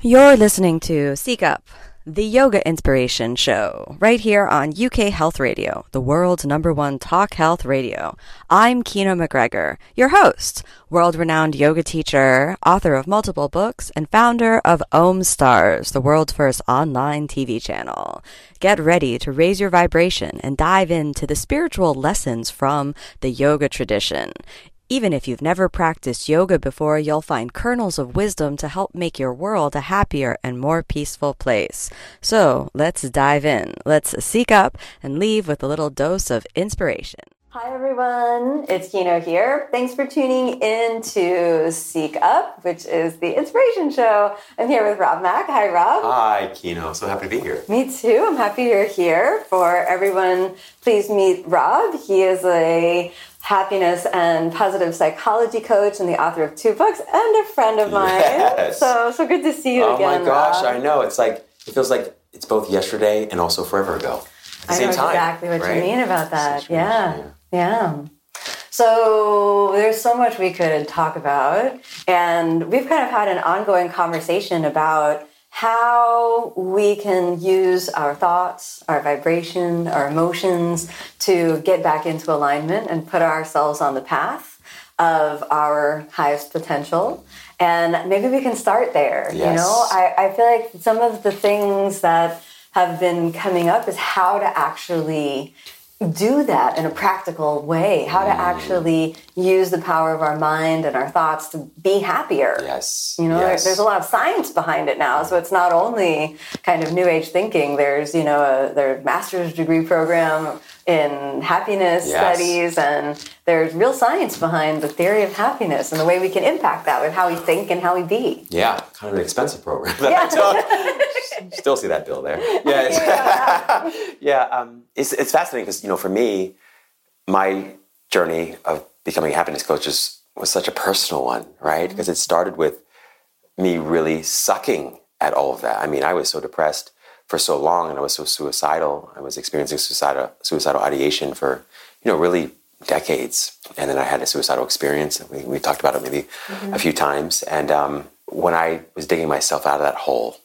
You're listening to Seek Up, the yoga inspiration show, right here on UK Health Radio, the world's #1 talk health radio. I'm Kino McGregor, your host, world-renowned yoga teacher, author of multiple books, and founder of Om Stars, the world's first online TV channel. Get ready to raise your vibration and dive into the spiritual lessons from the yoga tradition. Even if you've never practiced yoga before, you'll find kernels of wisdom to help make your world a happier and more peaceful place. So let's dive in. Let's seek up and leave with a little dose of inspiration. Hi everyone, it's Kino here. Thanks for tuning in to Seek Up, which is the inspiration show. I'm here with Rob Mack. Hi Rob. Hi Kino, so happy to be here. Me too, I'm happy you're here. For everyone, please meet Rob. He is a happiness and positive psychology coach and the author of 2 books and a friend of mine. Yes. So good to see you again. Oh my gosh, Rob. I know. It feels like it's both yesterday and also forever ago. At the same time. I know exactly what right? you mean about that. Yeah. So there's so much we could talk about, and we've kind of had an ongoing conversation about how we can use our thoughts, our vibration, our emotions to get back into alignment and put ourselves on the path of our highest potential. And maybe we can start there. Yes. You know, I feel like some of the things that have been coming up is how to actually do that in a practical way, how to actually use the power of our mind and our thoughts to be happier. Yes. You know, there's a lot of science behind it now, so it's not only kind of new age thinking. There's, there's master's degree program in happiness studies, and there's real science behind the theory of happiness and the way we can impact that with how we think and how we be. Yeah, kind of an expensive program. Still see that bill there. It's fascinating because, for me, my journey of becoming a happiness coach was such a personal one, right? Because it started with me really sucking at all of that. I mean, I was so depressed for so long, and I was so suicidal. I was experiencing suicidal ideation for, really decades. And then I had a suicidal experience. We talked about it maybe a few times. And when I was digging myself out of that hole,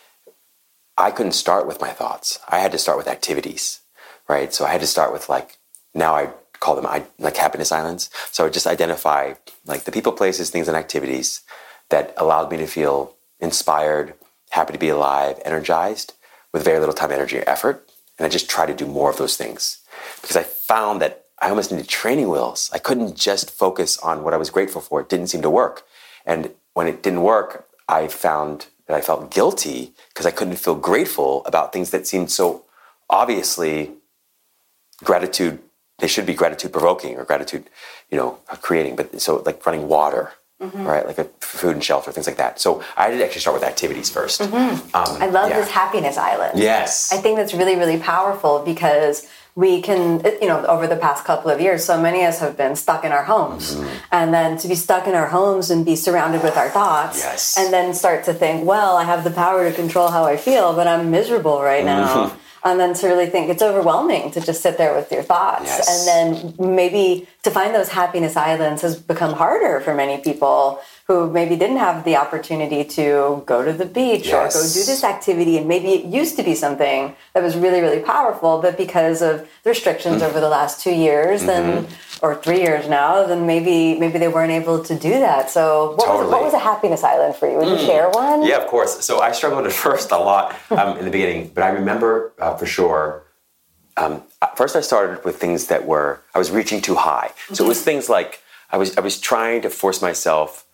I couldn't start with my thoughts. I had to start with activities, right? So I had to start with now I call them happiness islands. So I would just identify the people, places, things, and activities that allowed me to feel inspired, happy to be alive, energized, with very little time, energy, or effort. And I just try to do more of those things because I found that I almost needed training wheels. I couldn't just focus on what I was grateful for. It didn't seem to work. And when it didn't work, I found that I felt guilty because I couldn't feel grateful about things that seemed so obviously gratitude. They should be gratitude provoking or gratitude, creating. But so running water, right? Like a food and shelter, things like that. So I did actually start with activities first. I love this happiness island. Yes. I think that's really, really powerful because we can, over the past couple of years, so many of us have been stuck in our homes. And then to be stuck in our homes and be surrounded with our thoughts and then start to think, well, I have the power to control how I feel, but I'm miserable right now. And then to really think it's overwhelming to just sit there with your thoughts. And then maybe to find those happiness islands has become harder for many people who maybe didn't have the opportunity to go to the beach or go do this activity. And maybe it used to be something that was really, really powerful, but because of the restrictions over the last 2 years or 3 years now, then maybe they weren't able to do that. So what was a happiness island for you? Would you share one? Yeah, of course. So I struggled at first a lot in the beginning, but I remember for sure, first I started with things that I was reaching too high. So it was things like I was trying to force myself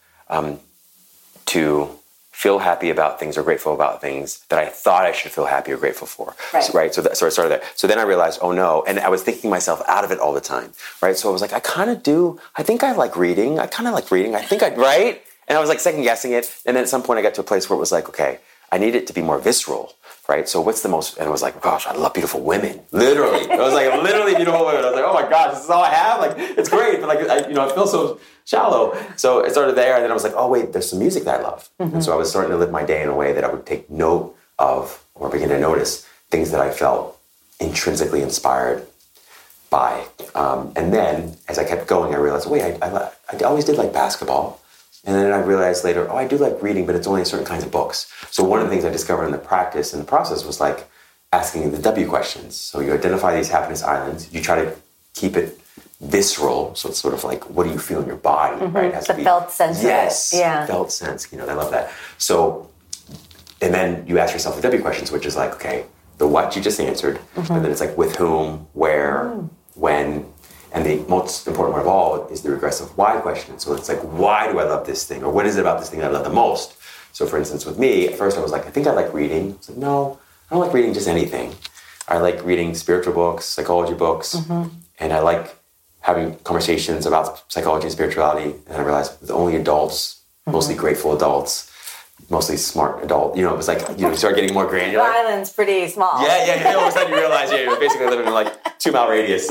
to feel happy about things or grateful about things that I thought I should feel happy or grateful for. Right. So I started there. So then I realized, oh no. And I was thinking myself out of it all the time. Right. So I was like, I think I like reading. I right. And I was second guessing it. And then at some point I got to a place where it was okay, I need it to be more visceral. Right. So what's the most, and I was gosh, I love beautiful women. Literally. I was literally beautiful women. I was oh my gosh, this is all I have. It's great. But I feel so shallow. So I started there. And then I was oh wait, there's some music that I love. And so I was starting to live my day in a way that I would take note of or begin to notice things that I felt intrinsically inspired by. And then as I kept going, I realized, wait, I always did like basketball. And then I realized later, I do like reading, but it's only certain kinds of books. So one of the things I discovered in the practice and the process was like asking the W questions. So you identify these happiness islands. You try to keep it visceral. So it's sort of like, what do you feel in your body, right? It has the to be, felt sense. Yes. Yeah. Felt sense. I love that. So, and then you ask yourself the W questions, which is like, okay, the what you just answered. And then it's like with whom, where, when. And the most important one of all is the regressive why question. So it's like, why do I love this thing? Or what is it about this thing that I love the most? So for instance, with me, at first I was like, I think I like reading. It's like, no, I don't like reading just anything. I like reading spiritual books, psychology books, and I like having conversations about psychology and spirituality. And I realized with only adults, mostly grateful adults, mostly smart adult, it was like, you start getting more granular. The island's pretty small. Yeah. All of a sudden you realize, you're basically living in like 2-mile radius.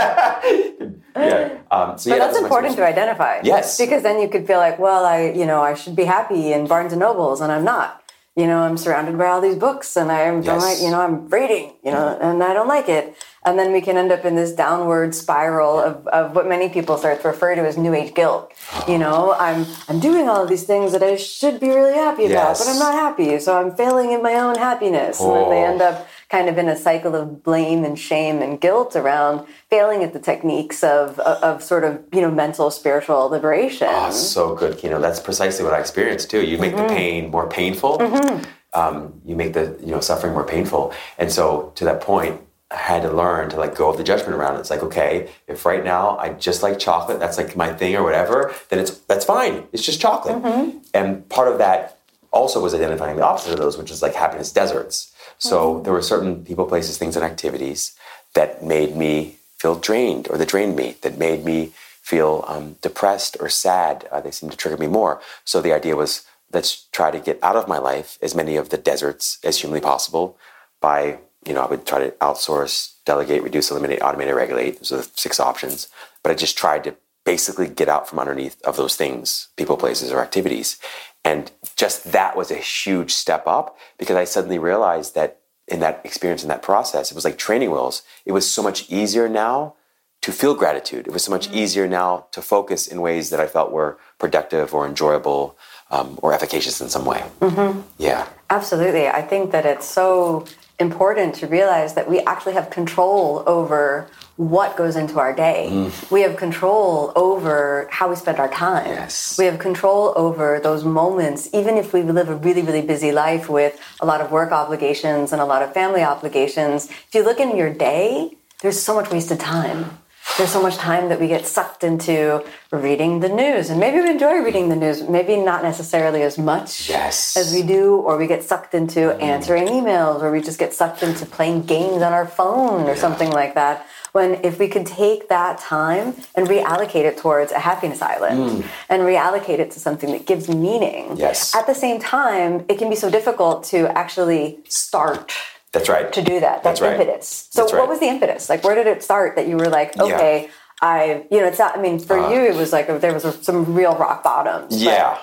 But that's important to identify. Yes. Because then you could feel like, well, I should be happy in Barnes and Nobles, and I'm not. I'm surrounded by all these books, and I'm reading, and I don't like it. And then we can end up in this downward spiral of what many people start to refer to as New Age guilt. I'm doing all of these things that I should be really happy about, but I'm not happy, so I'm failing in my own happiness. And then they end up kind of in a cycle of blame and shame and guilt around failing at the techniques of sort of, mental, spiritual liberation. Oh, so good, Kino. That's precisely what I experienced too. You make the pain more painful. You make the suffering more painful. And so to that point, I had to learn to let go of the judgment around it. It's like, okay, if right now I just like chocolate, that's like my thing or whatever, then that's fine. It's just chocolate. And part of that also was identifying the opposite of those, which is like happiness deserts. So there were certain people, places, things, and activities that made me feel drained, or that drained me, that made me feel depressed or sad. They seemed to trigger me more. So the idea was, let's try to get out of my life as many of the deserts as humanly possible by, I would try to outsource, delegate, reduce, eliminate, automate, regulate. Those are the 6 options. But I just tried to basically get out from underneath of those things, people, places, or activities. And just that was a huge step up, because I suddenly realized that in that experience, in that process, it was like training wheels. It was so much easier now to feel gratitude. It was so much easier now to focus in ways that I felt were productive or enjoyable or efficacious in some way. Yeah. Absolutely. I think that it's so important to realize that we actually have control over what goes into our day. We have control over how we spend our time. Yes. We have control over those moments, even if we live a really, really busy life with a lot of work obligations and a lot of family obligations. If you look in your day, there's so much wasted time. There's so much time that we get sucked into reading the news. And maybe we enjoy reading the news, maybe not necessarily as much as we do, or we get sucked into answering emails, or we just get sucked into playing games on our phone or something like that. When if we could take that time and reallocate it towards a happiness island and reallocate it to something that gives meaning. At the same time, it can be so difficult to actually start. That's right. To do that. That's impetus. So what was the impetus? Like, where did it start that you were like, okay, it's not, for you, it was like, there was some real rock bottoms. Yeah.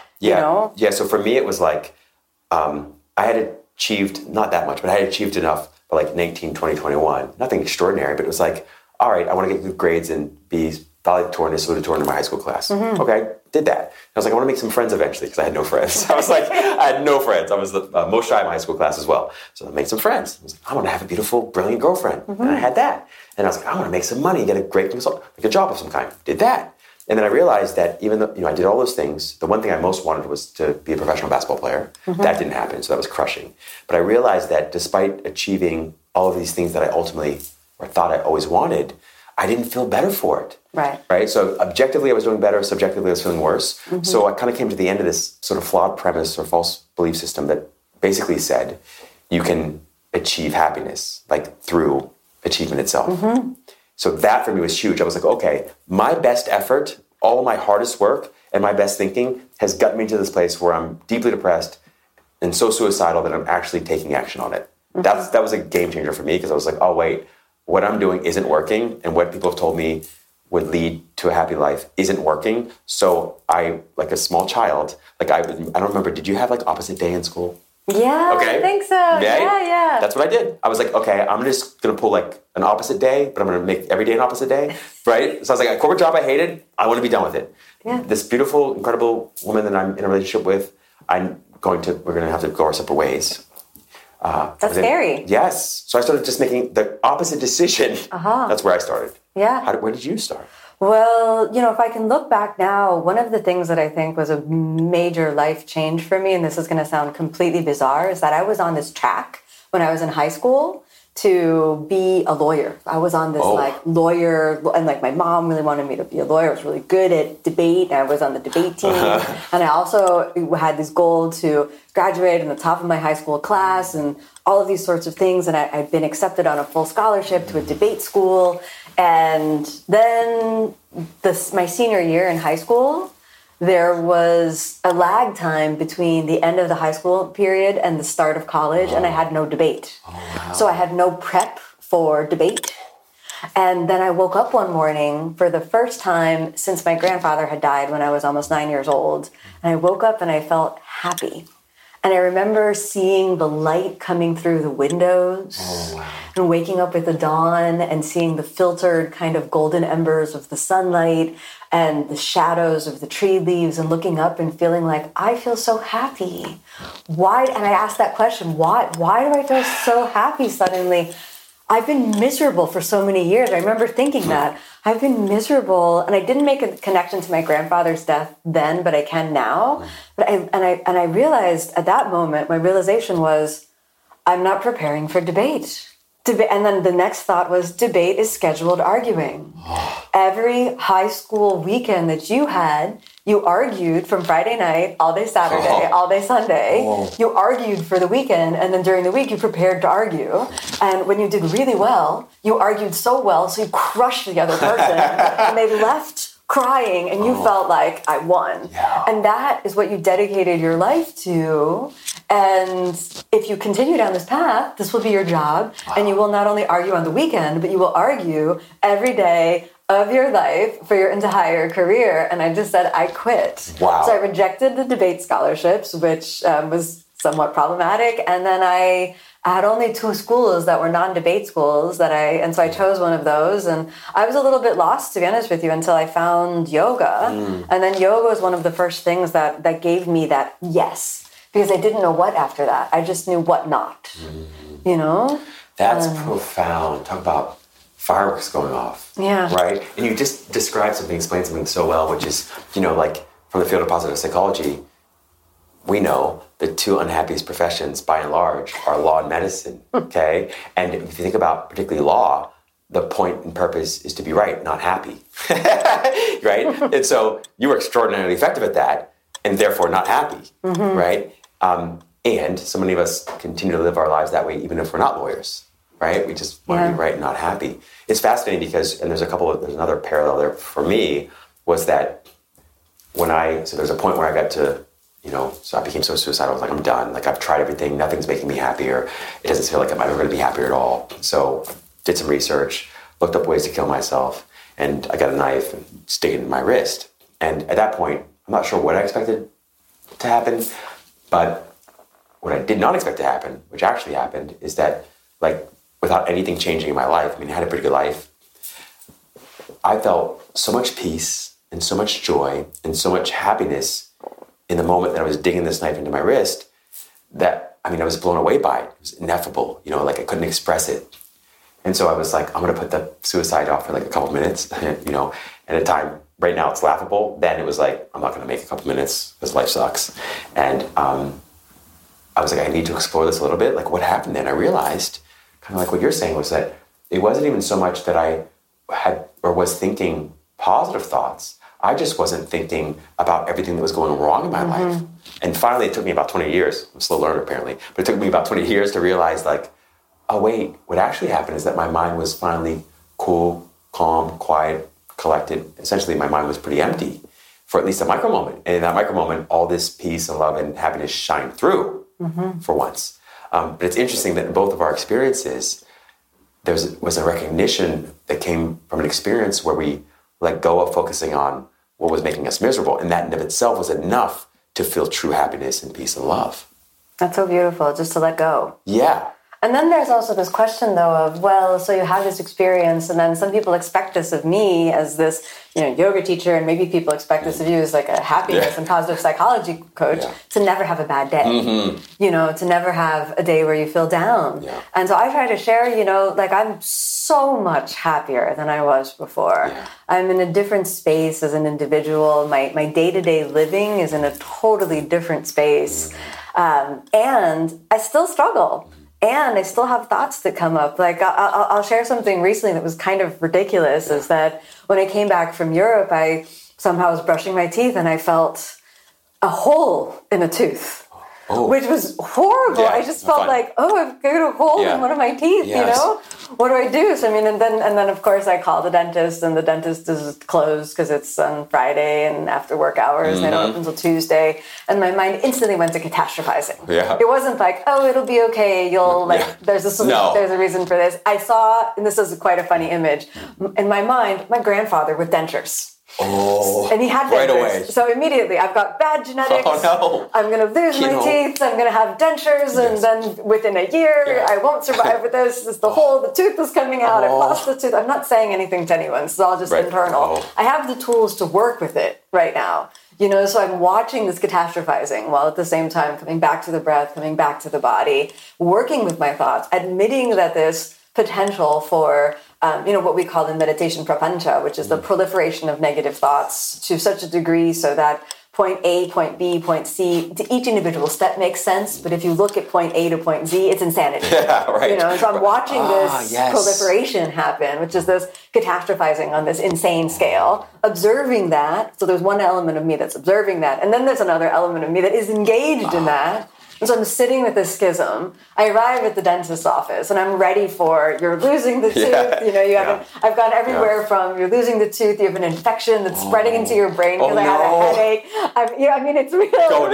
So for me, it was like, I had achieved, not that much, but I had achieved enough by like 19, 20, 21. Nothing extraordinary, but it was like, all right, I want to get good grades and be valedictorian, salutatorian in my high school class. Okay, did that. I was like, I want to make some friends eventually, because I had no friends. I was like, I had no friends. I was the most shy in my high school class as well. So I made some friends. I was like, I want to have a beautiful, brilliant girlfriend. And I had that. And I was like, I want to make some money, get a great consult, like a job of some kind. Did that. And then I realized that even though I did all those things, the one thing I most wanted was to be a professional basketball player. That didn't happen, so that was crushing. But I realized that despite achieving all of these things that I ultimately, or thought I always wanted, I didn't feel better for it. Right. So objectively, I was doing better. Subjectively, I was feeling worse. So I kind of came to the end of this sort of flawed premise or false belief system that basically said you can achieve happiness like through achievement itself. So that for me was huge. I was like, okay, my best effort, all of my hardest work, and my best thinking has gotten me to this place where I'm deeply depressed and so suicidal that I'm actually taking action on it. That was a game changer for me, because I was like, oh wait, what I'm doing isn't working, and what people have told me would lead to a happy life isn't working. So I, like a small child, like I don't remember, did you have like opposite day in school? Yeah, Okay? I think so. Right? Yeah. That's what I did. I was like, okay, I'm just going to pull like an opposite day, but I'm going to make every day an opposite day, right? So I was like, a corporate job I hated, I want to be done with it. Yeah. This beautiful, incredible woman that I'm in a relationship with, we're going to have to go our separate ways. That's scary. Yes. So I started just making the opposite decision. That's where I started. Yeah. Where did you start? Well, if I can look back now, one of the things that I think was a major life change for me, and this is going to sound completely bizarre, is that I was on this track when I was in high school to be a lawyer. I was on this lawyer, and my mom really wanted me to be a lawyer. I was really good at debate. I was on the debate team. And I also had this goal to graduate in the top of my high school class and all of these sorts of things. And I'd been accepted on a full scholarship to a debate school. And then my senior year in high school, there was a lag time between the end of the high school period and the start of college, and I had no debate. Wow. So I had no prep for debate. And then I woke up one morning for the first time since my grandfather had died when I was almost 9 years old. And I woke up and I felt happy. And I remember seeing the light coming through the windows and waking up with the dawn and seeing the filtered kind of golden embers of the sunlight and the shadows of the tree leaves and looking up and feeling like, I feel so happy. Why? And I asked that question, why do I feel so happy suddenly? I've been miserable for so many years. I remember thinking that. I've been miserable, and I didn't make a connection to my grandfather's death then, but I can now. But I realized at that moment, my realization was, I'm not preparing for debate. And then the next thought was, debate is scheduled arguing. Every high school weekend that you had, you argued from Friday night, all day Saturday, all day Sunday. You argued for the weekend, and then during the week you prepared to argue. And when you did really well, you argued so well, so you crushed the other person, and they left crying, and you felt like, I won. Yeah. And that is what you dedicated your life to. And if you continue down this path, this will be your job, and you will not only argue on the weekend, but you will argue every day of your life for your entire career. And I just said, I quit. Wow. So I rejected the debate scholarships, which was somewhat problematic. And then I had only 2 schools that were non-debate schools and so I chose one of those. And I was a little bit lost, to be honest with you, until I found yoga. And then yoga was one of the first things that gave me that yes, because I didn't know what after that. I just knew what not, That's profound. Talk about fireworks going off. Yeah. Right? And you just explained something so well, which is, like from the field of positive psychology, we know the 2 unhappiest professions, by and large, are law and medicine, okay? And if you think about particularly law, the point and purpose is to be right, not happy, right? And so you were extraordinarily effective at that, and therefore not happy, right? And so many of us continue to live our lives that way, even if we're not lawyers, right? We just want to be right and not happy. It's fascinating because, and there's another parallel there for me, was that there's a point where I got to, so I became so suicidal. I was like, I'm done. Like, I've tried everything. Nothing's making me happier. It doesn't feel like I'm ever going to be happier at all. So did some research, looked up ways to kill myself, and I got a knife and stick it in my wrist. And at that point, I'm not sure what I expected to happen, but what I did not expect to happen, which actually happened, is that, like, without anything changing in my life, I had a pretty good life, I felt so much peace and so much joy and so much happiness in the moment that I was digging this knife into my wrist that, I was blown away by it. It was ineffable, like I couldn't express it. And so I was like, I'm going to put the suicide off for like a couple minutes, and at a time, right now it's laughable. Then it was like, I'm not going to make a couple minutes because life sucks. And I was like, I need to explore this a little bit. Like, what happened then? I realized, kind of like what you're saying, was that it wasn't even so much that I had or was thinking positive thoughts. I just wasn't thinking about everything that was going wrong in my life. And finally, it took me about 20 years. I'm a slow learner, apparently. But it took me about 20 years to realize, like, oh, wait, what actually happened is that my mind was finally cool, calm, quiet, collected. Essentially, my mind was pretty empty for at least a micro moment. And in that micro moment, all this peace and love and happiness shined through for once. But it's interesting that in both of our experiences, there was a recognition that came from an experience where we let go of focusing on what was making us miserable. And that in of itself was enough to feel true happiness and peace and love. That's so beautiful, just to let go. Yeah. And then there's also this question, though, of, well, so you have this experience, and then some people expect this of me as this, yoga teacher, and maybe people expect this of you as like a happiness and positive psychology coach, to never have a bad day, to never have a day where you feel down. Yeah. And so I try to share, I'm so much happier than I was before. Yeah. I'm in a different space as an individual. My day-to-day living is in a totally different space. And I still struggle. And I still have thoughts that come up. Like, I'll share something recently that was kind of ridiculous, is that when I came back from Europe, I somehow was brushing my teeth and I felt a hole in a tooth. Oh. Which was horrible. Yeah, I just felt like, I've got a hole in one of my teeth, What do I do? So, and then of course I called the dentist, and the dentist is closed because it's on Friday and after work hours, and they don't open until Tuesday. And my mind instantly went to catastrophizing. Yeah. It wasn't like, it'll be okay. There's a solution, there's a reason for this. I saw, and this is quite a funny image, in my mind, my grandfather with dentures. Oh, and he had dentures. Right away. So immediately, I've got bad genetics. Oh, no. I'm going to lose my teeth. I'm going to have dentures. And then within a year, I won't survive with this. It's the hole. The tooth is coming out. I've lost the tooth. I'm not saying anything to anyone. This is all just internal. I have the tools to work with it right now. So I'm watching this catastrophizing while at the same time coming back to the breath, coming back to the body, working with my thoughts, admitting that this potential for what we call in meditation prapancha, which is the proliferation of negative thoughts to such a degree so that point A, point B, point C, to each individual step makes sense. But if you look at point A to point Z, it's insanity. Yeah, right. And so I'm watching this proliferation happen, which is this catastrophizing on this insane scale, observing that. So there's one element of me that's observing that. And then there's another element of me that is engaged in that. And so I'm sitting with this schism. I arrive at the dentist's office, and I'm ready for, you're losing the tooth. I've gone everywhere from you're losing the tooth, you have an infection that's spreading into your brain because I had a headache. It's real. Going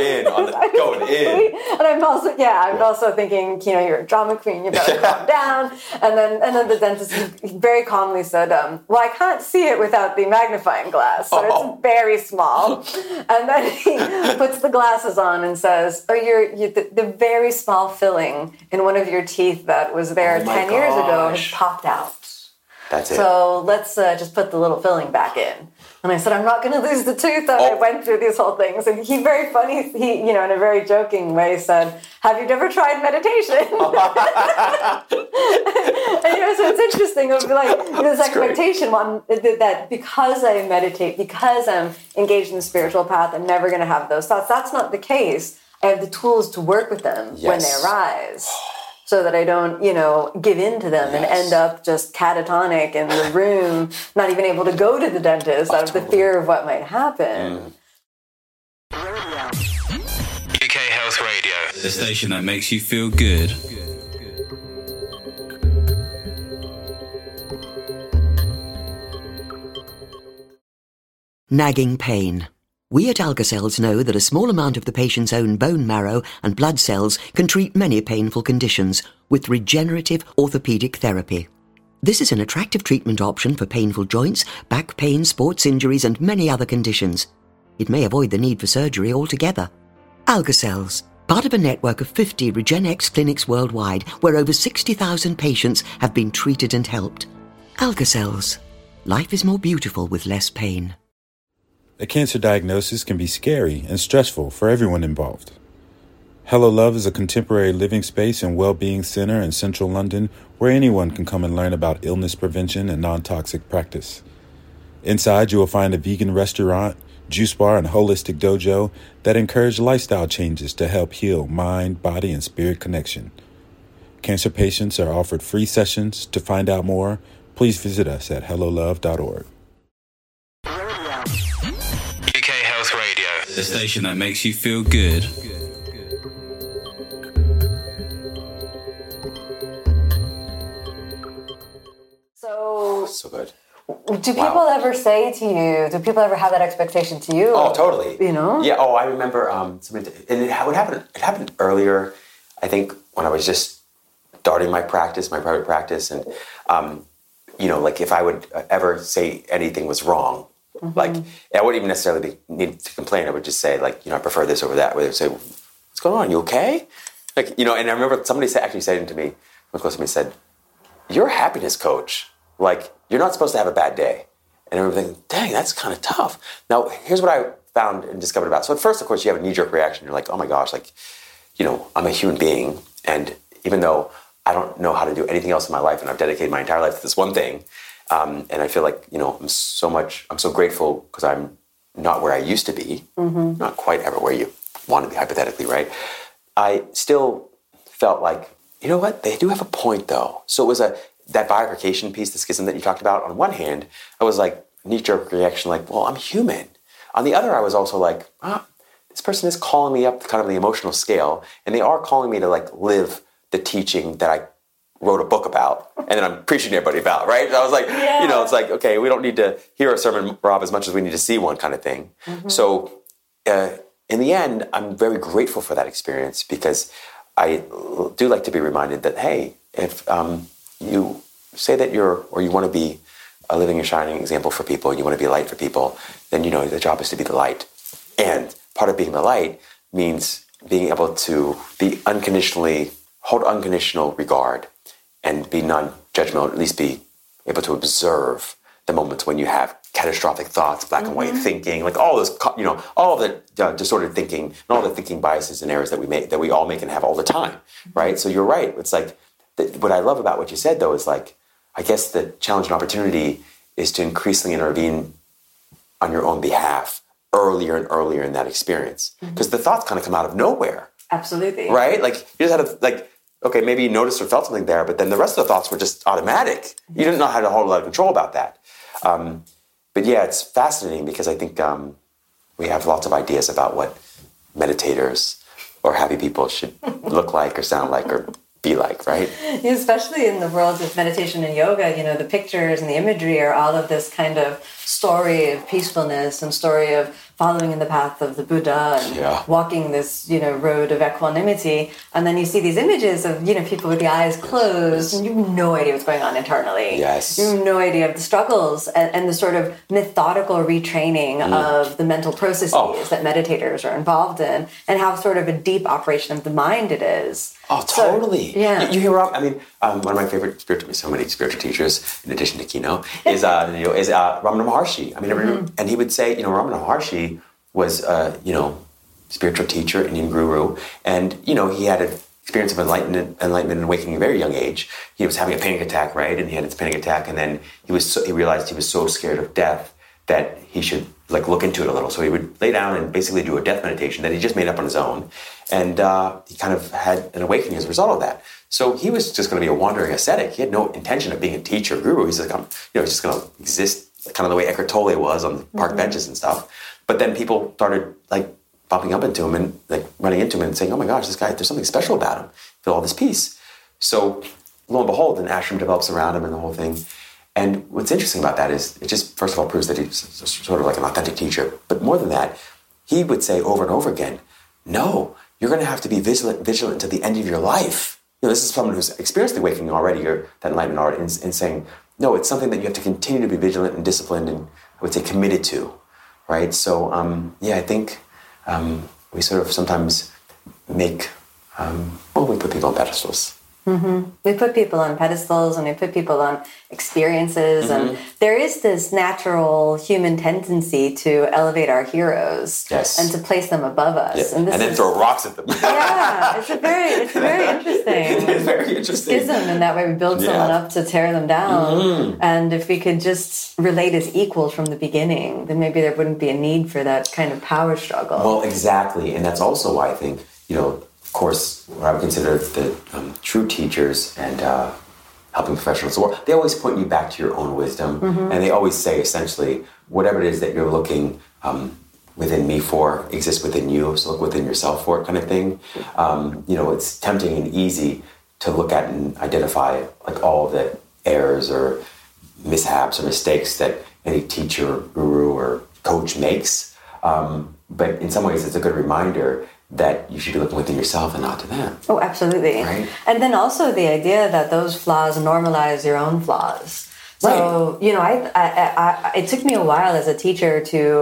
in. And I'm also thinking, you're a drama queen, you better calm down. And then the dentist very calmly said, well, I can't see it without the magnifying glass, so it's very small. And then he puts the glasses on and says, the very small filling in one of your teeth that was there 10 years ago has popped out. That's it. So let's just put the little filling back in. And I said, I'm not going to lose the tooth. And I went through these whole things. And he very funny, in a very joking way said, have you never tried meditation? And so it's interesting. It would be like this expectation that because I meditate, because I'm engaged in the spiritual path, I'm never going to have those thoughts. That's not the case. I have the tools to work with them when they arise so that I don't, give in to them and end up just catatonic in the room, not even able to go to the dentist out of the fear of what might happen. UK Health Radio, the station that makes you feel good. Nagging pain. We at Alka-Cells know that a small amount of the patient's own bone marrow and blood cells can treat many painful conditions with regenerative orthopedic therapy. This is an attractive treatment option for painful joints, back pain, sports injuries, and many other conditions. It may avoid the need for surgery altogether. Alka-Cells, part of a network of 50 RegenX clinics worldwide where over 60,000 patients have been treated and helped. Alka-Cells. Life is more beautiful with less pain. A cancer diagnosis can be scary and stressful for everyone involved. Hello Love is a contemporary living space and well-being center in central London where anyone can come and learn about illness prevention and non-toxic practice. Inside, you will find a vegan restaurant, juice bar, and holistic dojo that encourage lifestyle changes to help heal mind, body, and spirit connection. Cancer patients are offered free sessions. To find out more, please visit us at hellolove.org. The station that makes you feel good. So good. Do people ever say to you, do people ever have that expectation to you? Oh, totally. Yeah, I remember, and it happened earlier, I think, when I was just starting my private practice, and, if I would ever say anything was wrong, I wouldn't even necessarily need to complain. I would just say, I prefer this over that. Where they would say, what's going on? You okay? Like, you know, and I remember somebody actually saying to me, close to me, said, "You're a happiness coach. Like, you're not supposed to have a bad day." And I remember thinking, dang, that's kind of tough. Now, here's what I found and discovered about. So at first, of course, you have a knee-jerk reaction. You're like, oh my gosh, like, you know, I'm a human being. And even though I don't know how to do anything else in my life, and I've dedicated my entire life to this one thing, and I feel like, you know, I'm so grateful because I'm not where I used to be, not quite ever where you want to be, hypothetically, right? I still felt like, you know what, they do have a point, though. So it was that bifurcation piece, the schism that you talked about. On one hand, I was like, knee-jerk reaction, like, well, I'm human. On the other, I was also like, this person is calling me up kind of the emotional scale, and they are calling me to like live the teaching that I wrote a book about, and then I'm preaching to everybody about, right? And I was like, you know, it's like, okay, we don't need to hear a sermon, Rob, as much as we need to see one kind of thing. So in the end, I'm very grateful for that experience, because I do like to be reminded that, hey, if you say that you want to be a living and shining example for people, and you want to be a light for people, then, you know, the job is to be the light. And part of being the light means being able to hold unconditional regard and be non-judgmental, at least be able to observe the moments when you have catastrophic thoughts, black and white thinking, like all those, you know, all of the disordered thinking and all the thinking biases and errors that we all make and have all the time, right? So you're right. It's like, what I love about what you said, though, is like, I guess the challenge and opportunity is to increasingly intervene on your own behalf earlier and earlier in that experience. Because the thoughts kind of come out of nowhere. Absolutely. Right? Like, you just had to, like, okay, maybe you noticed or felt something there, but then the rest of the thoughts were just automatic. You didn't know how to hold a lot of control about that. But yeah, it's fascinating, because I think we have lots of ideas about what meditators or happy people should look like or sound like or be like, right? Especially in the world of meditation and yoga, you know, the pictures and the imagery are all of this kind of story of peacefulness and story of following in the path of the Buddha and walking this, you know, road of equanimity. And then you see these images of, you know, people with the eyes closed, and you have no idea what's going on internally. Yes. You have no idea of the struggles and the sort of methodical retraining of the mental processes that meditators are involved in, and how sort of a deep operation of the mind it is. Oh, totally. So, yeah. You hear Rob? I mean, one of my favorite so many spiritual teachers, in addition to Kino, is Ramana Maharshi. I mean, and he would say, you know, Ramana Maharshi was, you know, spiritual teacher, Indian guru, and, you know, he had an experience of enlightenment and awakening at a very young age. He was having a panic attack, right? And he had his panic attack, and then he realized he was so scared of death that he should like look into it a little. So he would lay down and basically do a death meditation that he just made up on his own. And he kind of had an awakening as a result of that. So he was just going to be a wandering ascetic. He had no intention of being a teacher or guru. He's like, he's just going to exist kind of the way Eckhart Tolle was on the park benches and stuff. But then people started like bumping up into him and like running into him and saying, oh my gosh, this guy, there's something special about him. Feel all this peace. So lo and behold, an ashram develops around him and the whole thing. And what's interesting about that is it just, first of all, proves that he's sort of like an authentic teacher. But more than that, he would say over and over again, no, you're going to have to be vigilant to the end of your life. You know, this is someone who's experienced the awakening already, or that enlightenment already, and saying, no, it's something that you have to continue to be vigilant and disciplined and, I would say, committed to, right? So, I think we sort of sometimes make, we put people on pedestals. We put people on pedestals and we put people on experiences, and there is this natural human tendency to elevate our heroes and to place them above us, and then throw rocks at them. It's very interesting. It's very interesting. Schism, in that way we build someone up to tear them down. And if we could just relate as equals from the beginning, then maybe there wouldn't be a need for that kind of power struggle. Well, exactly, and that's also why I think, you know, of course, what I would consider the true teachers and helping professionals, they always point you back to your own wisdom, and they always say, essentially, whatever it is that you're looking within me for exists within you, so look within yourself for it, kind of thing. You know, it's tempting and easy to look at and identify like all the errors or mishaps or mistakes that any teacher, guru, or coach makes. But in some ways, it's a good reminder that you should be looking within yourself and not to them. Oh, absolutely. Right? And then also the idea that those flaws normalize your own flaws. So, you know, I it took me a while as a teacher to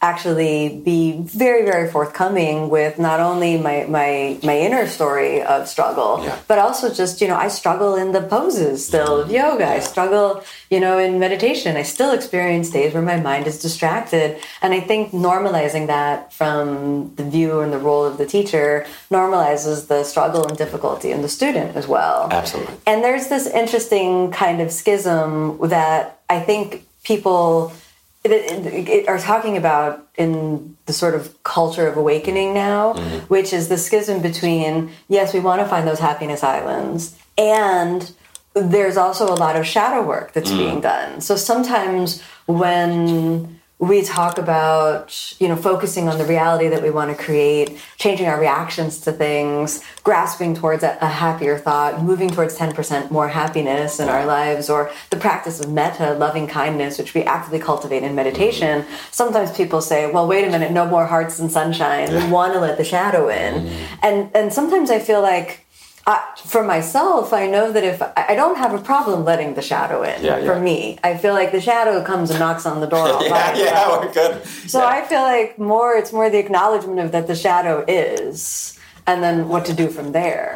actually be very, very forthcoming with not only my inner story of struggle, but also just, I struggle in the poses still of yoga. I struggle, in meditation. I still experience days where my mind is distracted. And I think normalizing that from the view and the role of the teacher normalizes the struggle and difficulty in the student as well. Absolutely. And there's this interesting kind of schism that I think people are talking about in the sort of culture of awakening now, which is the schism between, yes, we want to find those happiness islands, and there's also a lot of shadow work that's being done. So sometimes when we talk about, focusing on the reality that we want to create, changing our reactions to things, grasping towards a happier thought, moving towards 10% more happiness in our lives, or the practice of metta, loving kindness, which we actively cultivate in meditation, sometimes people say, well, wait a minute, no more hearts and sunshine. We want to let the shadow in. And sometimes I feel like, for myself, I know that if I don't have a problem letting the shadow in, for me, I feel like the shadow comes and knocks on the door all by itself. We're good. So I feel like it's more the acknowledgement of that the shadow is, and then what to do from there.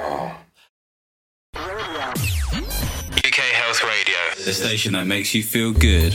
UK Health Radio, the station that makes you feel good.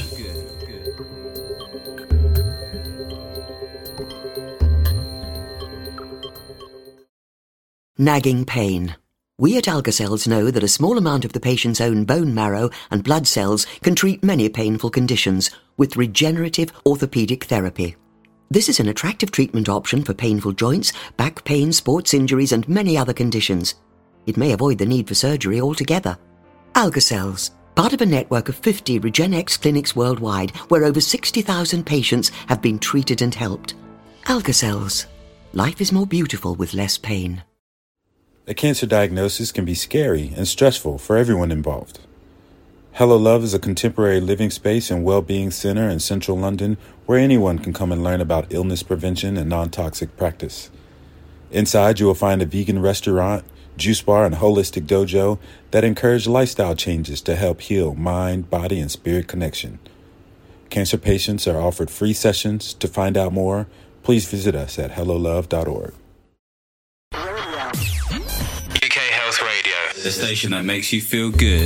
Nagging pain. We at AlgaCells know that a small amount of the patient's own bone marrow and blood cells can treat many painful conditions with regenerative orthopedic therapy. This is an attractive treatment option for painful joints, back pain, sports injuries, and many other conditions. It may avoid the need for surgery altogether. AlgaCells, part of a network of 50 RegenX clinics worldwide where over 60,000 patients have been treated and helped. AlgaCells. Life is more beautiful with less pain. A cancer diagnosis can be scary and stressful for everyone involved. Hello Love is a contemporary living space and well-being center in central London where anyone can come and learn about illness prevention and non-toxic practice. Inside, you will find a vegan restaurant, juice bar, and holistic dojo that encourage lifestyle changes to help heal mind, body, and spirit connection. Cancer patients are offered free sessions. To find out more, please visit us at hellolove.org. The station that makes you feel good.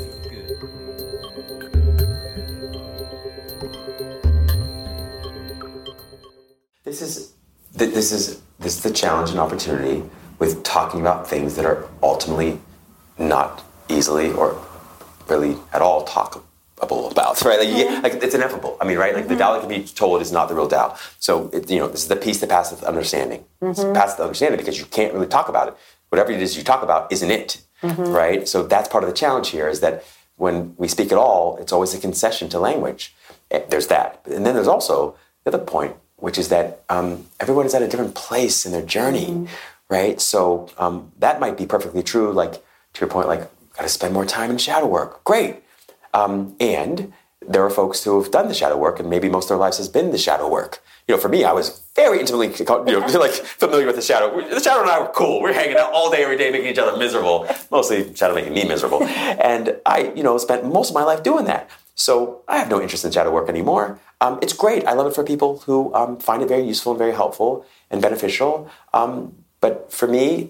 This is the challenge and opportunity with talking about things that are ultimately not easily or really at all talkable about, right? Like it's ineffable. I mean, right? Like the Tao that can be told is not the real Tao. So this is the peace that passeth understanding. It's passeth understanding because you can't really talk about it. Whatever it is you talk about isn't it. Right? So that's part of the challenge here is that when we speak at all, it's always a concession to language. There's that. And then there's also the other point, which is that everyone is at a different place in their journey, right? So that might be perfectly true, like to your point, like, got to spend more time in shadow work. Great. And there are folks who have done the shadow work and maybe most of their lives has been the shadow work. For me, I was very intimately, like familiar with the shadow. The shadow and I were cool. We're hanging out all day, every day, making each other miserable. Mostly shadow making me miserable. And I, spent most of my life doing that. So I have no interest in shadow work anymore. It's great. I love it for people who find it very useful and very helpful and beneficial. But for me,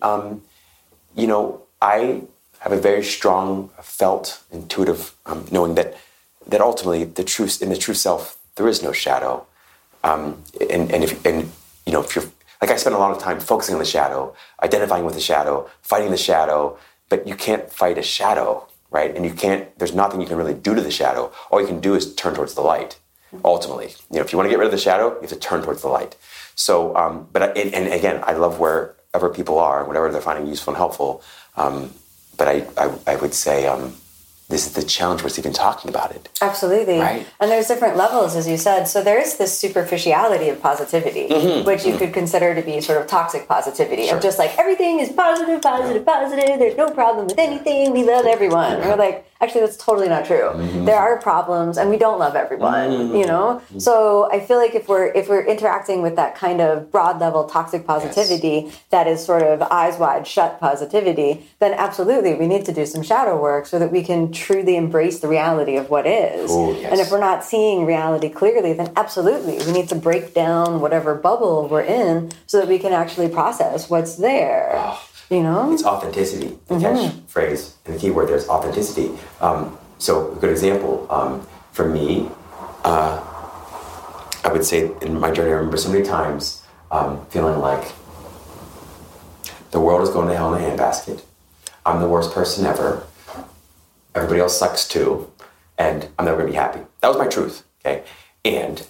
I have a very strong, felt, intuitive knowing that ultimately in the true self there is no shadow. If you're like, I spend a lot of time focusing on the shadow, identifying with the shadow, fighting the shadow, but you can't fight a shadow, right? And there's nothing you can really do to the shadow. All you can do is turn towards the light, ultimately. If you want to get rid of the shadow, you have to turn towards the light. So, again, I love wherever people are, whatever they're finding useful and helpful. But I would say, this is the challenge with even talking about it. Absolutely. Right? And there's different levels, as you said. So there is this superficiality of positivity, which you could consider to be sort of toxic positivity, of just like, everything is positive, there's no problem with anything, we love everyone. And we're like, actually, that's totally not true. There are problems, and we don't love everyone, So I feel like if we're interacting with that kind of broad level toxic positivity, that is sort of eyes wide shut positivity, then absolutely we need to do some shadow work so that we can truly embrace the reality of what is. Ooh, yes. And if we're not seeing reality clearly, then absolutely we need to break down whatever bubble we're in so that we can actually process what's there. You know? It's authenticity. The catchphrase and the key word there is authenticity. So a good example, for me, I would say in my journey, I remember so many times feeling like the world is going to hell in a handbasket. I'm the worst person ever. Everybody else sucks too. And I'm never going to be happy. That was my truth, okay? And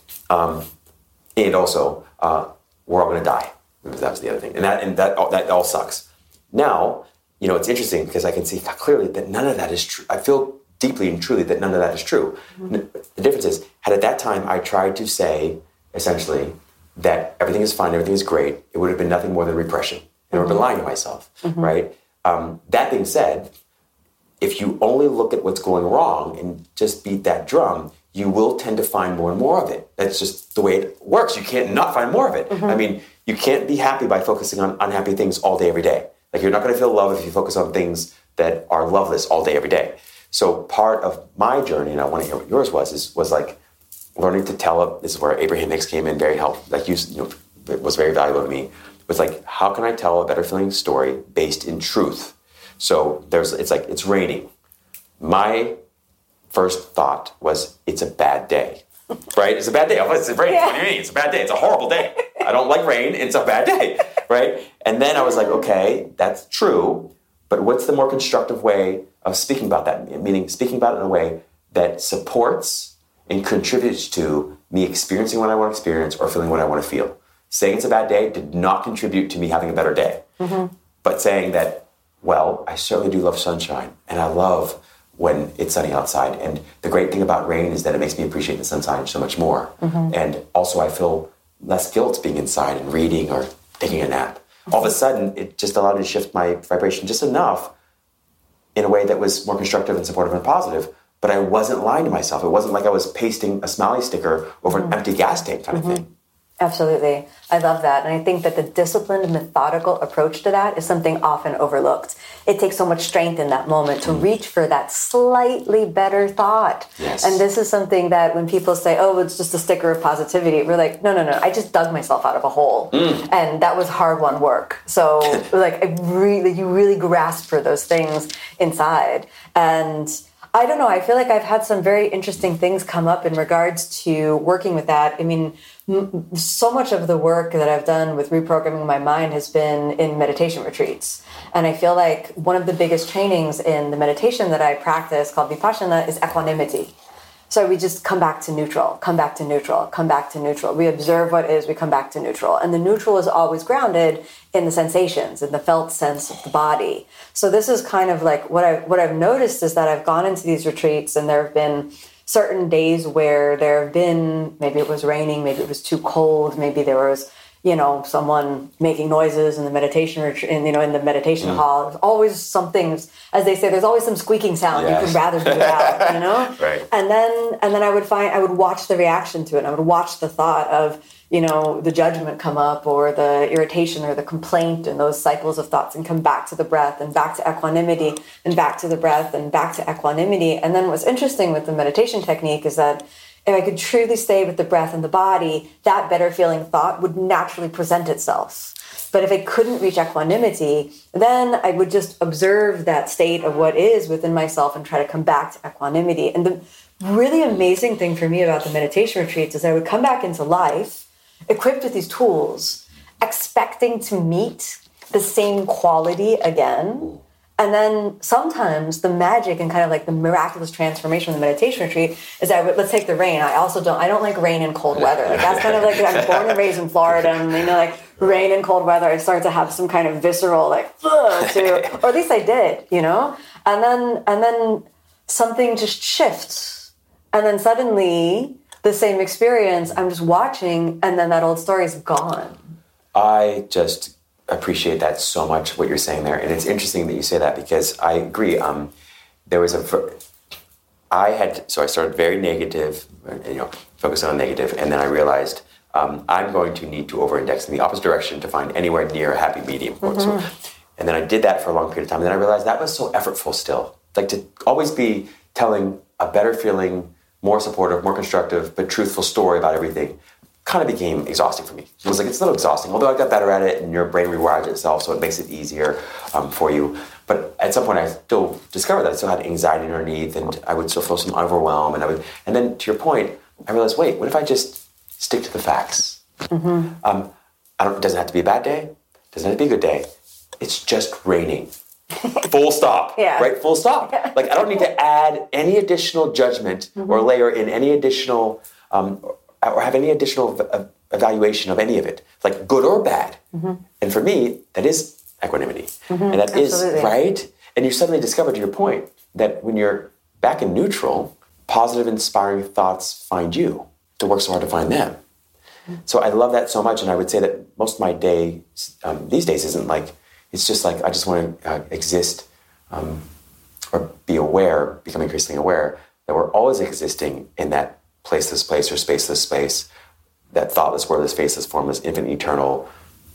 also, we're all going to die. That was the other thing. And that all sucks. Now, you know, it's interesting because I can see clearly that none of that is true. I feel deeply and truly that none of that is true. The difference is, had at that time I tried to say, essentially, that everything is fine, everything is great, it would have been nothing more than repression. And I would have been lying to myself, right? That being said, if you only look at what's going wrong and just beat that drum, you will tend to find more and more of it. That's just the way it works. You can't not find more of it. I mean, you can't be happy by focusing on unhappy things all day, every day. Like, you're not going to feel love if you focus on things that are loveless all day, every day. So part of my journey, and I want to hear what yours was like learning to tell. This is where Abraham Hicks came in very helpful. Like, it was very valuable to me. It was like, how can I tell a better feeling story based in truth? So it's raining. My first thought was, it's a bad day, right? It's a bad day. It's raining. What do you mean? It's a bad day. It's a horrible day. I don't like rain. It's a bad day, right? And then I was like, okay, that's true. But what's the more constructive way of speaking about that? Meaning speaking about it in a way that supports and contributes to me experiencing what I want to experience or feeling what I want to feel. Saying it's a bad day did not contribute to me having a better day. But saying that, well, I certainly do love sunshine, and I love when it's sunny outside. And the great thing about rain is that it makes me appreciate the sunshine so much more. And also I feel less guilt being inside and reading or taking a nap. All of a sudden, it just allowed me to shift my vibration just enough in a way that was more constructive and supportive and positive, but I wasn't lying to myself. It wasn't like I was pasting a smiley sticker over an empty gas tank kind of thing. Absolutely. I love that. And I think that the disciplined, methodical approach to that is something often overlooked. It takes so much strength in that moment to reach for that slightly better thought. Yes. And this is something that when people say, oh, it's just a sticker of positivity, we're like, no. I just dug myself out of a hole. And that was hard-won work. So like, you really grasp for those things inside. And I don't know, I feel like I've had some very interesting things come up in regards to working with that. I mean, so much of the work that I've done with reprogramming my mind has been in meditation retreats. And I feel like one of the biggest trainings in the meditation that I practice, called Vipassana, is equanimity. So we just come back to neutral, come back to neutral, come back to neutral. We observe what is, we come back to neutral. And the neutral is always grounded in the sensations, in the felt sense of the body. So this is kind of like what I've noticed is that I've gone into these retreats and there have been certain days where there have been, maybe it was raining, maybe it was too cold, maybe there was, someone making noises in the meditation in the meditation hall. There's always something, as they say, there's always some squeaking sound. Yes. You could rather do that, Right. And then I would watch the reaction to it. And I would watch the thought of, the judgment come up, or the irritation or the complaint, and those cycles of thoughts, and come back to the breath and back to equanimity and back to the breath and back to equanimity. And then what's interesting with the meditation technique is that if I could truly stay with the breath and the body, that better feeling thought would naturally present itself. But if I couldn't reach equanimity, then I would just observe that state of what is within myself and try to come back to equanimity. And the really amazing thing for me about the meditation retreats is I would come back into life equipped with these tools, expecting to meet the same quality again. And then sometimes the magic and kind of like the miraculous transformation of the meditation retreat is that, let's take the rain. I don't like rain and cold weather. Like, that's kind of like, I'm born and raised in Florida, and like rain and cold weather, I start to have some kind of visceral or at least I did, and then something just shifts. And then suddenly the same experience, I'm just watching, and then that old story is gone. I just appreciate that so much, what you're saying there. And it's interesting that you say that, because I agree. I started very negative, focusing on negative, and then I realized I'm going to need to over-index in the opposite direction to find anywhere near a happy medium. And then I did that for a long period of time, and then I realized that was so effortful still. Like, to always be telling a better feeling, more supportive, more constructive, but truthful story about everything kind of became exhausting for me. It was like, it's still exhausting, although I got better at it and your brain rewires itself, so it makes it easier for you. But at some point I still discovered that I still had anxiety underneath, and I would still feel some overwhelm, and then to your point, I realized, wait, what if I just stick to the facts? Mm-hmm. It doesn't have to be a bad day, doesn't have to be a good day. It's just raining. Full stop. Yeah. Right? Full stop. Like, I don't need to add any additional judgment or layer in any additional or have any additional evaluation of any of it, like good or bad. Mm-hmm. And for me, that is equanimity. Mm-hmm. And that Absolutely. Is, right? And you suddenly discover, to your point, that when you're back in neutral, positive, inspiring thoughts find you. To work so hard to find them. Mm-hmm. So I love that so much. And I would say that most of my day these days isn't like, it's just like I just want to exist or be aware, become increasingly aware that we're always existing in that placeless place or spaceless space, that thoughtless, wordless, faceless, formless, infinite, eternal,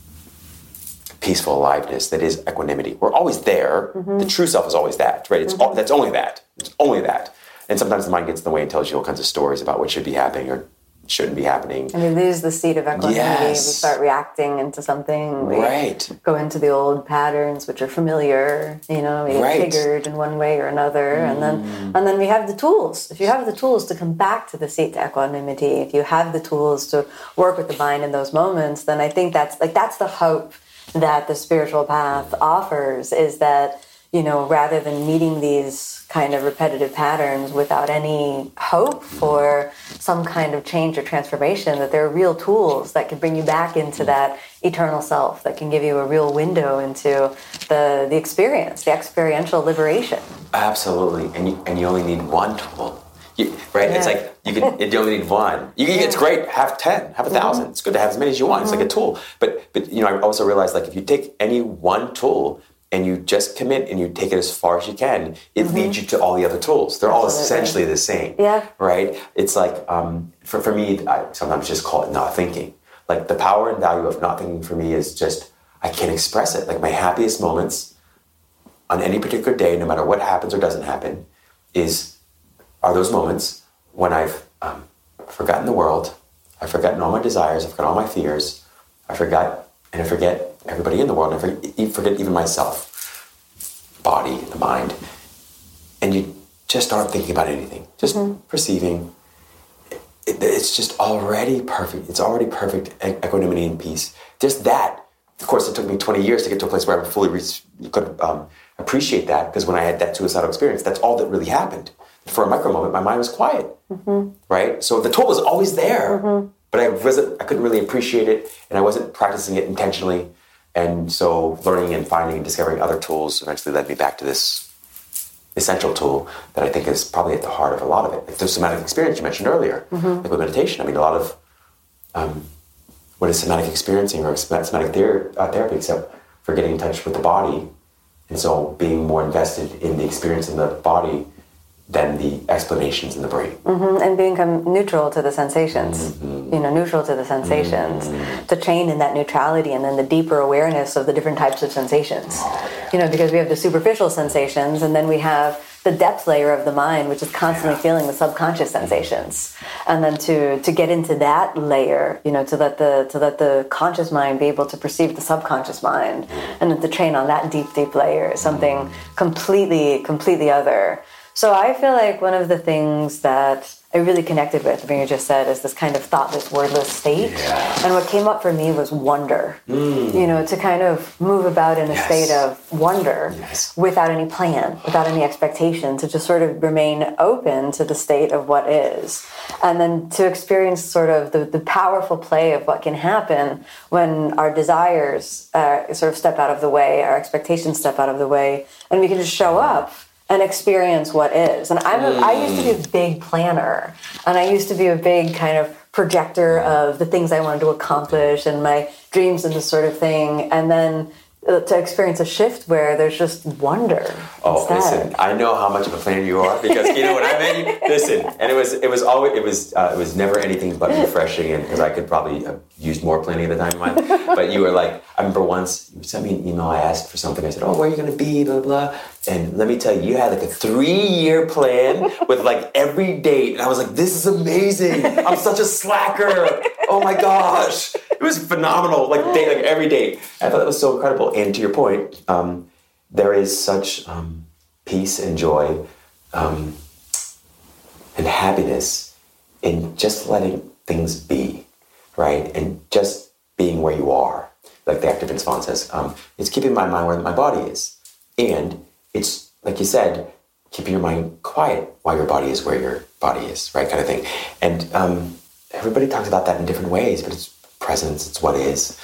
peaceful aliveness that is equanimity. We're always there. Mm-hmm. The true self is always that, right? It's that's only that. It's only that. And sometimes the mind gets in the way and tells you all kinds of stories about what should be happening or shouldn't be happening. And we lose the seat of equanimity. Yes. We start reacting into something. We go into the old patterns, which are familiar. We get triggered in one way or another, and then we have the tools. If you have the tools to come back to the seat to equanimity, if you have the tools to work with the mind in those moments, then I think that's the hope that the spiritual path offers. Is that rather than meeting these kind of repetitive patterns without any hope for some kind of change or transformation, that there are real tools that can bring you back into that eternal self, that can give you a real window into the experience, the experiential liberation. Absolutely. And you only need one tool. Right? Yeah. It's like you only need one. It's great, have 10, have 1,000. Mm-hmm. It's good to have as many as you want. It's like a tool. But I also realized, like, if you take any one tool and you just commit and you take it as far as you can, it leads you to all the other tools. They're all essentially the same. Yeah. Right? It's like, for me, I sometimes just call it not thinking. Like, the power and value of not thinking for me is just, I can't express it. Like, my happiest moments on any particular day, no matter what happens or doesn't happen, are those moments when I've forgotten the world, I've forgotten all my desires, I've forgotten all my fears, I forget everybody in the world, and I forget even myself, body, the mind, and you just aren't thinking about anything, just perceiving. It's just already perfect. It's already perfect equanimity and peace. Just that. Of course, it took me 20 years to get to a place where I fully could appreciate that, because when I had that suicidal experience, that's all that really happened. For a micro moment, my mind was quiet, right? So the tool was always there, but I couldn't really appreciate it, and I wasn't practicing it intentionally. And so learning and finding and discovering other tools eventually led me back to this essential tool that I think is probably at the heart of a lot of it. Like the somatic experience you mentioned earlier, like with meditation. I mean, a lot of what is somatic experiencing or somatic therapy, except for getting in touch with the body, and so being more invested in the experience in the body than the explanations in the brain. And become neutral to the sensations, neutral to the sensations, to train in that neutrality and then the deeper awareness of the different types of sensations. Because we have the superficial sensations, and then we have the depth layer of the mind, which is constantly feeling the subconscious sensations. And then to get into that layer, to let the conscious mind be able to perceive the subconscious mind, and then to train on that deep layer is something completely other. So I feel like one of the things that I really connected with, when you just said, is this kind of thoughtless, wordless state. Yeah. And what came up for me was wonder. To kind of move about in a state of wonder without any plan, without any expectation, to just sort of remain open to the state of what is. And then to experience sort of the powerful play of what can happen when our desires sort of step out of the way, our expectations step out of the way, and we can just show up and experience what is. And I used to be a big planner, and I used to be a big kind of projector of the things I wanted to accomplish and my dreams and this sort of thing. And then to experience a shift where there's just wonder. Oh, instead. Listen, I know how much of a planner you are, because when I met you, listen, and it was never anything but refreshing, and because I could probably have used more planning at the time. But you were like, I remember once you sent me an email, I asked for something, I said, where are you going to be, blah, blah, And let me tell you, you had like a 3-year plan with like every date. And I was like, this is amazing. I'm such a slacker. Oh my gosh. It was phenomenal. Like every date. I thought it was so incredible. And to your point, there is such peace and joy and happiness in just letting things be, right? And just being where you are. Like the actor Vince Vaughn says, it's keeping my mind where my body is. And it's, like you said, keeping your mind quiet while your body is where your body is, right? Kind of thing. And everybody talks about that in different ways, but it's presence, it's what is.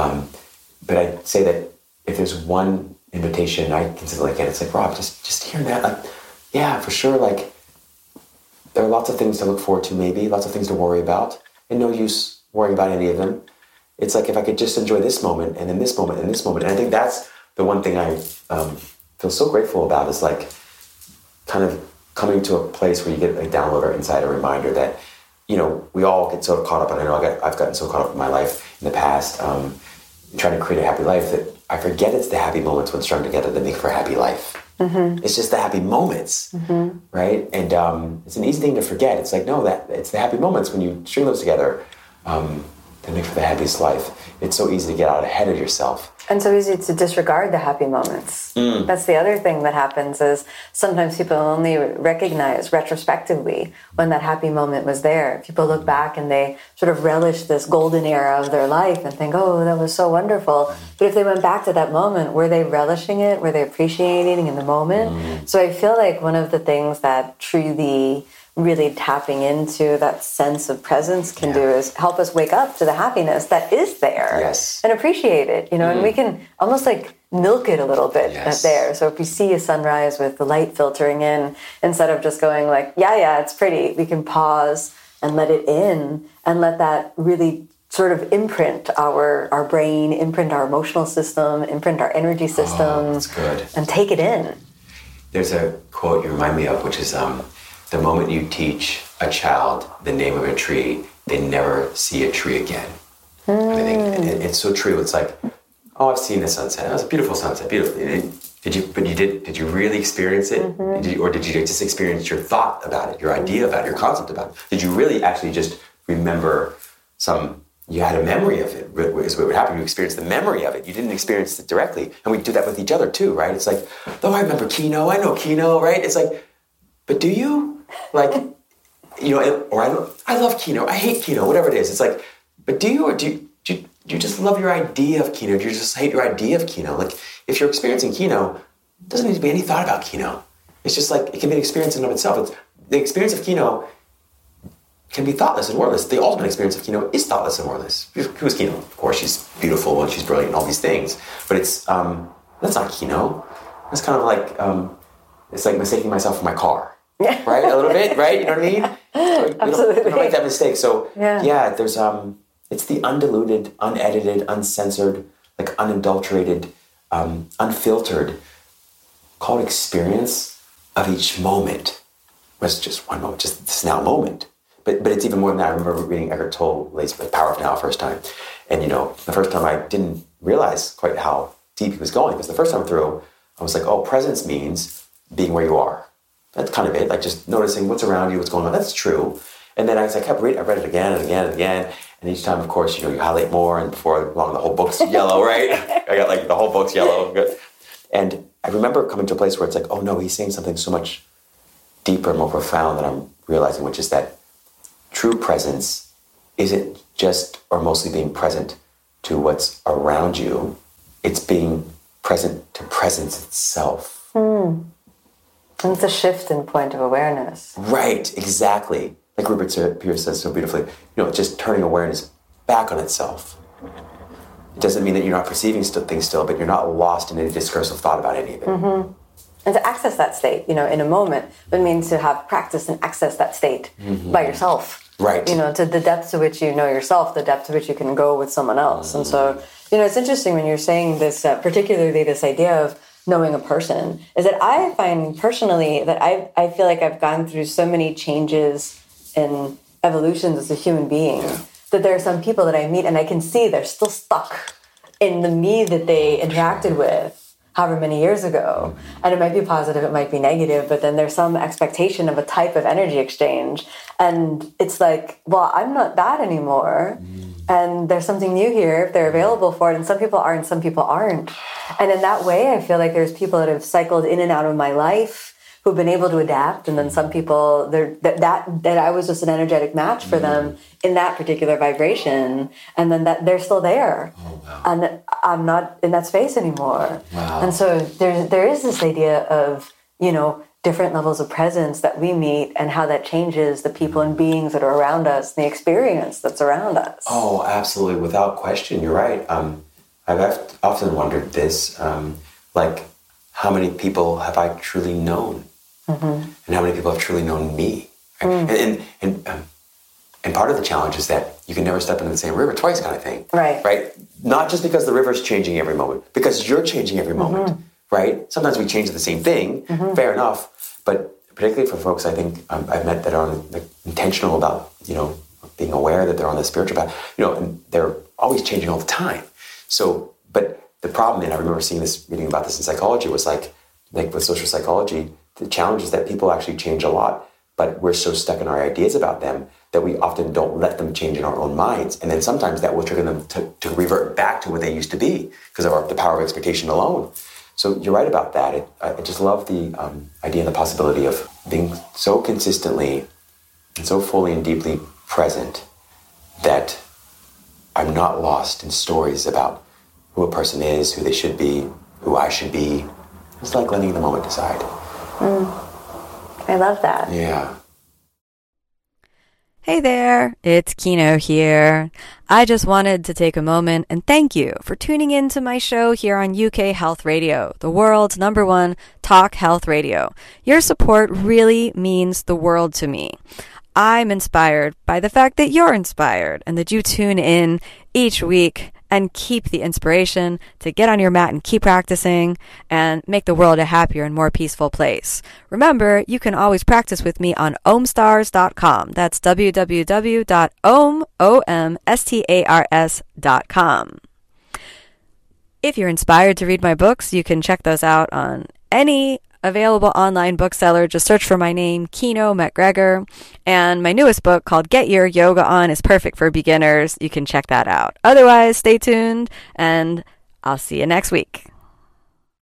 But I'd say that if there's one invitation I consistently get, it's like, Rob, just hearing that, like, yeah, for sure, like, there are lots of things to look forward to, maybe, lots of things to worry about, and no use worrying about any of them. It's like if I could just enjoy this moment, and then this moment, and this moment. And I think that's the one thing I feel so grateful about, is like kind of coming to a place where you get a download or inside a reminder that, you know, we all get so caught up, and I know I've gotten so caught up in my life in the past, trying to create a happy life, that I forget it's the happy moments when strung together that make for a happy life. Mm-hmm. It's just the happy moments, right? And it's an easy thing to forget. It's like, no, that it's the happy moments when you string those together that make for the happiest life. It's so easy to get out ahead of yourself. And so easy to disregard the happy moments. That's the other thing that happens, is sometimes people only recognize retrospectively when that happy moment was there. People look back and they sort of relish this golden era of their life and think, oh, that was so wonderful. But if they went back to that moment, were they relishing it? Were they appreciating in the moment? So I feel like one of the things that truly really tapping into that sense of presence can do is help us wake up to the happiness that is there and appreciate it, you know, and we can almost like milk it a little bit there. So if we see a sunrise with the light filtering in, instead of just going like, yeah, it's pretty, we can pause and let it in and let that really sort of imprint our brain, imprint our emotional system, imprint our energy system, that's good. And take it in. There's a quote you remind me of, which is, the moment you teach a child the name of a tree, they never see a tree again. I think it's so true. It's like, oh, I've seen the sunset. It was a beautiful sunset, beautiful. Did you really experience it? Did you just experience your thought about it, your idea about it, your concept about it? Did you really actually just remember you had a memory of it, is what would happen. You experienced the memory of it. You didn't experience it directly. And we do that with each other too, right? It's like, oh, I remember Kino, I know Kino, right? It's like, but do you? Like, you know, or I love Kino, I hate Kino, whatever it is. It's like, but do you, or do you just love your idea of Kino? Do you just hate your idea of Kino? Like, if you're experiencing Kino, it doesn't need to be any thought about Kino. It's just like, it can be an experience in and of itself. The experience of Kino can be thoughtless and wordless. The ultimate experience of Kino is thoughtless and wordless. Who is Kino? Of course, she's beautiful and she's brilliant and all these things. But it's, that's not Kino. It's kind of like, it's like mistaking myself for my car. Right? A little bit, right? You know what I mean? Absolutely. We don't make that mistake. So, there's, it's the undiluted, unedited, uncensored, like unadulterated, unfiltered, called experience of each moment. Was just one moment, just this now moment. But it's even more than that. I remember reading Eckhart Tolle's Power of Now first time. And, you know, the first time I didn't realize quite how deep he was going. Because the first time through, I was like, oh, presence means being where you are. That's kind of it, like just noticing what's around you, what's going on. That's true. And then as I kept reading, I read it again and again and again. And each time, of course, you know, you highlight more. And before long, the whole book's yellow, right? I got like the whole book's yellow. And I remember coming to a place where it's like, oh no, he's saying something so much deeper and more profound than I'm realizing, which is that true presence isn't just or mostly being present to what's around you. It's being present to presence itself. It's a shift in point of awareness. Right, exactly. Like Rupert Pierce says so beautifully, you know, just turning awareness back on itself. It doesn't mean that you're not perceiving things still, but you're not lost in any discursive thought about any of it. And to access that state, you know, in a moment, it means to have practice and access that state by yourself. Right. You know, to the depth to which you know yourself, the depth to which you can go with someone else. And so, you know, it's interesting when you're saying this, particularly this idea of knowing a person, is that I find personally that I feel like I've gone through so many changes and evolutions as a human being that there are some people that I meet and I can see they're still stuck in the me that they interacted with however many years ago. And it might be positive, it might be negative, but then there's some expectation of a type of energy exchange. And it's like, well, I'm not that anymore. And there's something new here if they're available for it. And some people are and some people aren't. And in that way, I feel like there's people that have cycled in and out of my life who've been able to adapt, and then some people that I was just an energetic match for them in that particular vibration, and then that they're still there, and I'm not in that space anymore. And so there is this idea of, you know, different levels of presence that we meet, and how that changes the people and beings that are around us, and the experience that's around us. Oh, absolutely, without question, you're right. I've often wondered this, like, how many people have I truly known? And how many people have truly known me? Right? And part of the challenge is that you can never step into the same river twice, kind of thing. Right? Not just because the river's changing every moment, because you're changing every moment, right? Sometimes we change the same thing, fair enough. But particularly for folks, I think I've met that are intentional about, you know, being aware that they're on the spiritual path, you know, and they're always changing all the time. So, but the problem, and I remember reading about this in psychology, was like with social psychology, the challenge is that people actually change a lot, but we're so stuck in our ideas about them that we often don't let them change in our own minds. And then sometimes that will trigger them to revert back to what they used to be because of the power of expectation alone. So you're right about that. I just love the idea and the possibility of being so consistently and so fully and deeply present that I'm not lost in stories about who a person is, who they should be, who I should be. It's like letting the moment decide. I love that. Yeah. Hey there, it's Kino here. I just wanted to take a moment and thank you for tuning in to my show here on UK Health Radio, the world's #1 talk health radio. Your support really means the world to me. I'm inspired by the fact that you're inspired and that you tune in each week and keep the inspiration to get on your mat and keep practicing and make the world a happier and more peaceful place. Remember, you can always practice with me on omstars.com. That's www.omstars.com. If you're inspired to read my books, you can check those out on any available online bookseller. Just search for my name, Kino McGregor. And my newest book called Get Your Yoga On is perfect for beginners. You can check that out. Otherwise, stay tuned and I'll see you next week.